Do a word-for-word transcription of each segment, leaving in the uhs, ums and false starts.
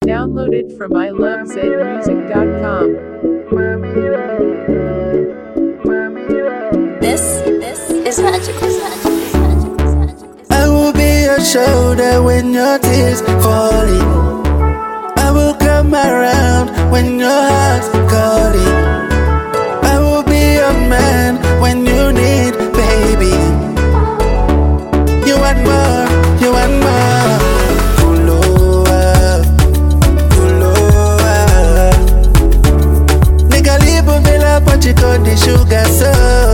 Downloaded from I love zed music dot com. This, this is magical. Is magical. Is magical. Is magical. I will be your shoulder when your tears falling. I will come around when your heart's calling. I will be your man when you need, baby. You want more, you want more. Kuloa, kuloa. Nigga lipo vela pachiko di sugar so.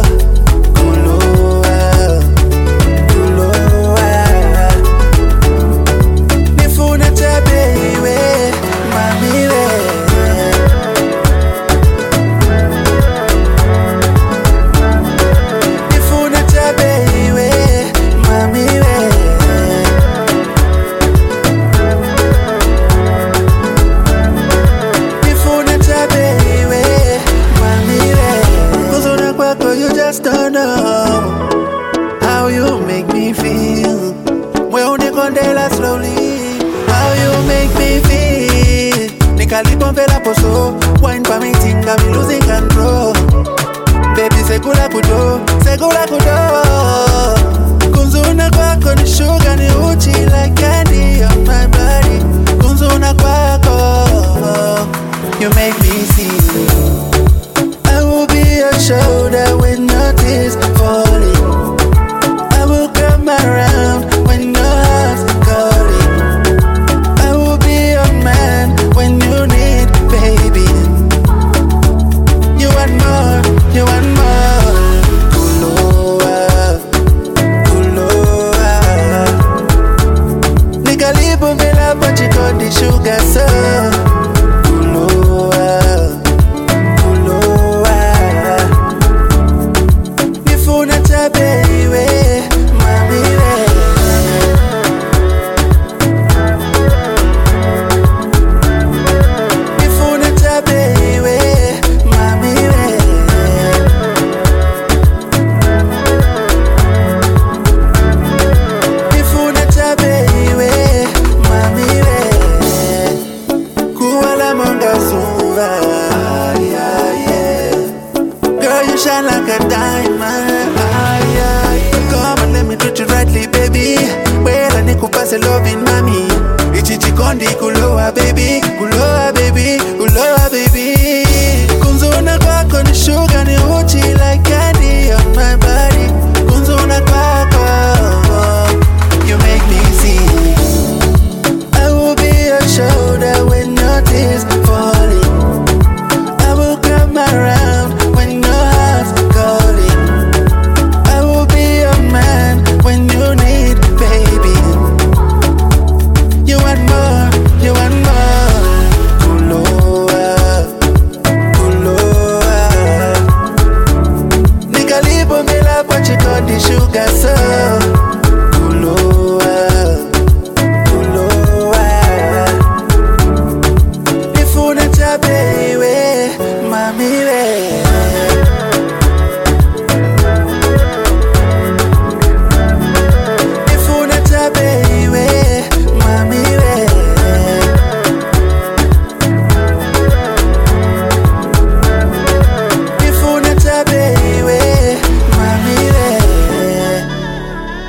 You just don't know how you make me feel. We only condela slowly. How you make me feel. Nikalipo vela poso. Wine pa me ting, got me losing control. Baby segula kudo, segula kudo. Kunzuna kwako ni sugar ni uchi like candy on my body. Kunzuna kwako, you make me see. I will be your shoulder when your tears falling. I will come around when your heart's calling. I will be your man when you need, baby. You want more, you want more. Kuloa, kuloa. Nigga lipo vela pachiko di sugar so. Shine like a diamond. Ah, yeah. Come and let me treat you rightly, baby. Well, I need to pass a loving mommy. Ichichi kondi kuloa, baby. Kuloa, baby. Kuloa, baby. Kunzuna kwako ni sugar ni uchi like candy on my body. Kunzuna kwako, you make me see. I will be your shoulder when your tears falling. I will come around when your calling. I will be your man when you need, baby. You want more, you want more. Kuloa, kuloa. Nigga lipo vela pachiko di sugar so. Kuloa, kuloa. Nifuna cha baby, mami we.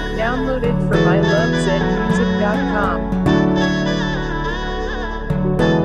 Downloaded from I love zed music dot com.